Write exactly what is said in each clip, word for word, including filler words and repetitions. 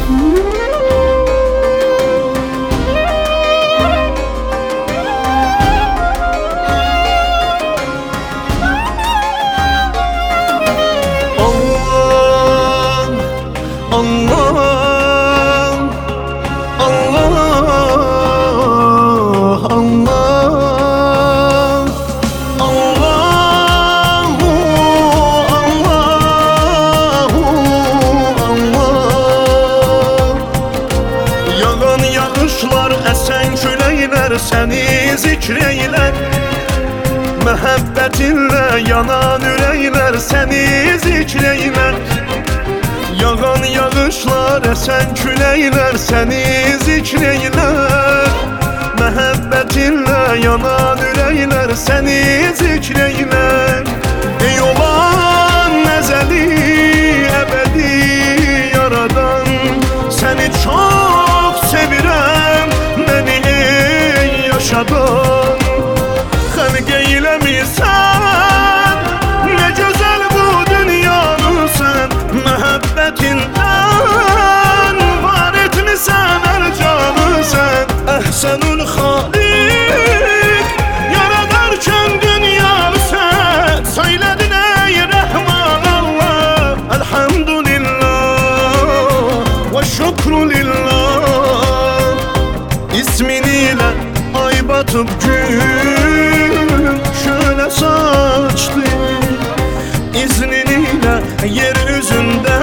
Seni zikreyler, məhəbbətinlə yanan ürəklər səni zikreylər. Yağan yağışlar, əsən küləklər səni zikreylər, məhəbbətinlə yanan ürəklər səni zikreylər. Ey olan əzəli, əbədi yaradan, səni çox sevirəm, məni yaşadın. Xəlq eyləmirsən, nə gözəl bu dünyanı sən, məhəbbətindən var etmisən hər canı sən. Əhsənül Xaliq, yaradarkən dünyanı sən, söylədin ey Rəhman Allah. Elhamdülillah və şükru lillah. İsmin ilə ay batıp gün şöyle saçtı, İzninle yeryüzünde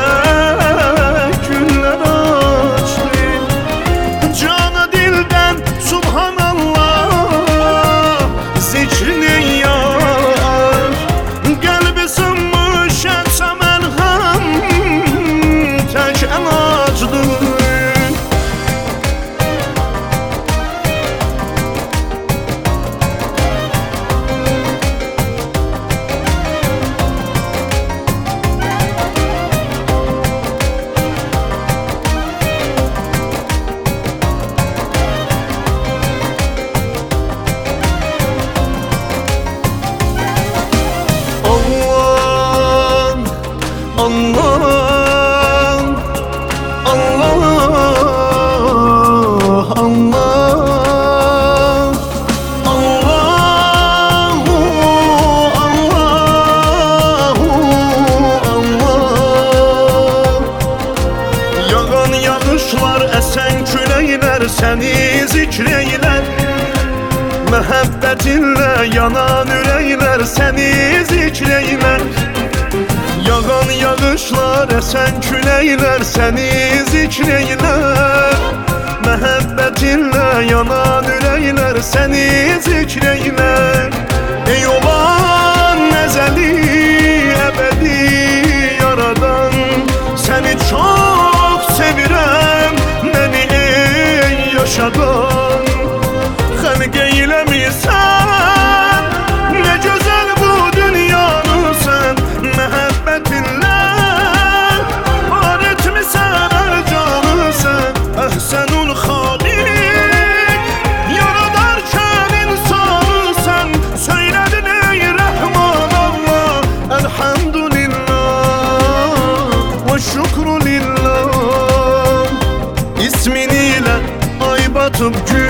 güller açtı. Cana dilden Subhanallah zikrini yar, kalbi sınmış etse merhem tek elacdır. Əsən küləklər səni zikreylər, məhəbbətinlə yanan ürəklər səni zikreylər. Yağan yağışlar, əsən küləklər səni zikreylər, məhəbbətinlə yanan ürəklər səni zikreylər. Ey olan əzəli, əbədi yaradan, səni çox sevirəm, məni ey yaşadan. Xəlq eyləmirsən, nə gözəl bu dünyanı sən, məhəbbətinlə var etmisən hər canı sən. Əhsənül Xaliq, yaradarkən insanı sən, söylədin ey Rəhman Allah. Elhamdülillah və şükru lillah. İsmin ilə ay batıp gün